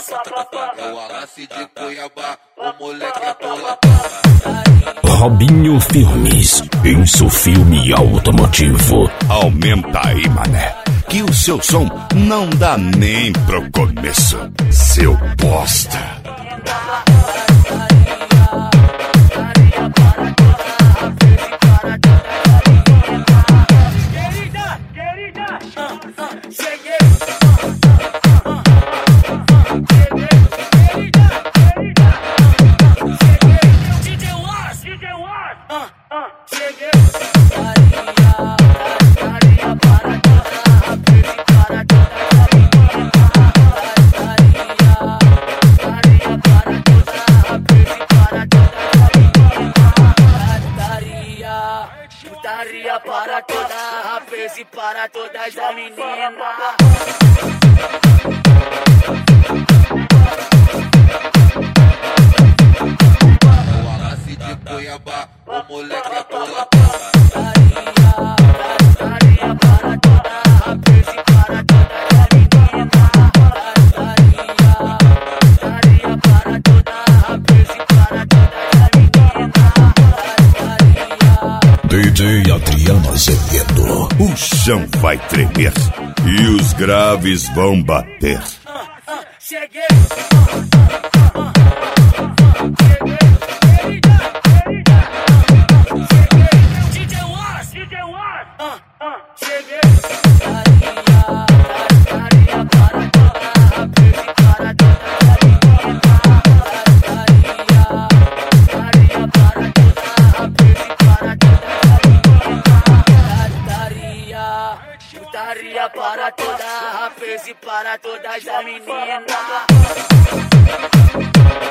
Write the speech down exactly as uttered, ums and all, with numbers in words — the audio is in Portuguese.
É o Arrace de Cuiabá, o moleque é tola. Robinho Filmes, isso filme automotivo. Aumenta aí, mané, que o seu som não dá nem pro começo, seu bosta. Putaria para toda a rapaz e para todas as meninas. É o Arrace de Cuiabá, o moleque é tola. Putaria para toda a rapaz e para todas as meninas. Putaria para toda a rapaz e para todas as meninas. D J Adriano Azevedo, o chão vai tremer e os graves vão bater. Cheguei! D J Wallace, D J Wallace, cheguei! Putaria para toda a rapaz e para todas as meninas. Putaria para toda a rapaz e para todas as meninas. Putaria para toda a rapaz e para todas as meninas.